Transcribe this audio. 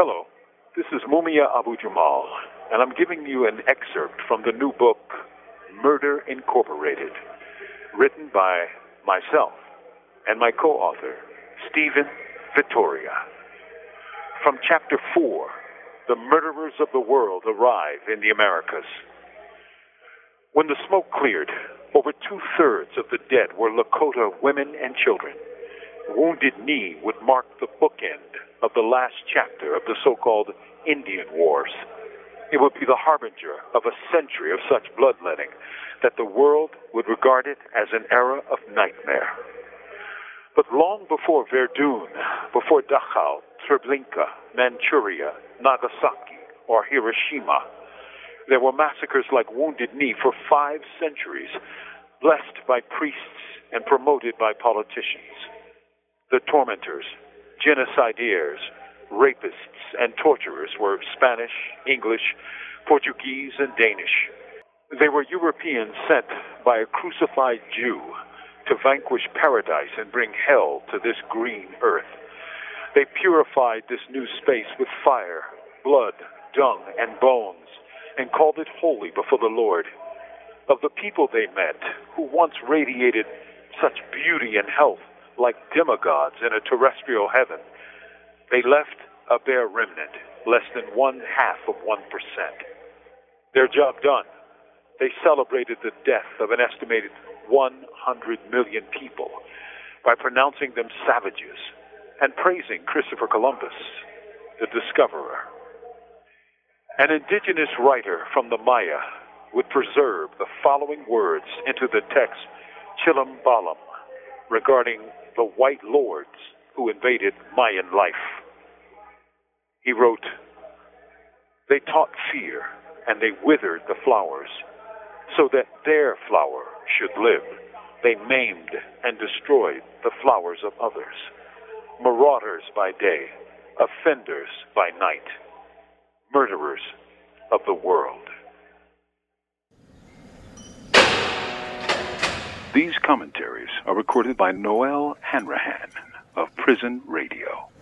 Hello, this is Mumia Abu Jamal, and I'm giving you an excerpt from the new book, Murder Incorporated, written by myself and my co-author, Stephen Vittoria. From Chapter 4, The Murderers of the World Arrive in the Americas. When the smoke cleared, over 2/3 of the dead were Lakota women and children. Wounded Knee would mark the bookend of the last chapter of the so-called Indian Wars. It would be the harbinger of a century of such bloodletting that the world would regard it as an era of nightmare. But long before Verdun, before Dachau, Treblinka, Manchuria, Nagasaki, or Hiroshima, there were massacres like Wounded Knee for 5 centuries, blessed by priests and promoted by politicians. The tormentors, genocidaires, rapists, and torturers were Spanish, English, Portuguese, and Danish. They were Europeans sent by a crucified Jew to vanquish paradise and bring hell to this green earth. They purified this new space with fire, blood, dung, and bones, and called it holy before the Lord. Of the people they met, who once radiated such beauty and health like demigods in a terrestrial heaven, they left a bare remnant, less than 0.5%. Their job done, they celebrated the death of an estimated 100 million people by pronouncing them savages and praising Christopher Columbus, the discoverer. An indigenous writer from the Maya would preserve the following words into the text Chilambalam regarding the white lords who invaded Mayan life. He wrote, "They taught fear, and they withered the flowers, so that their flower should live. They maimed and destroyed the flowers of others. Marauders by day, offenders by night, murderers of the world." These commentaries are recorded by Noel Hanrahan of Prison Radio.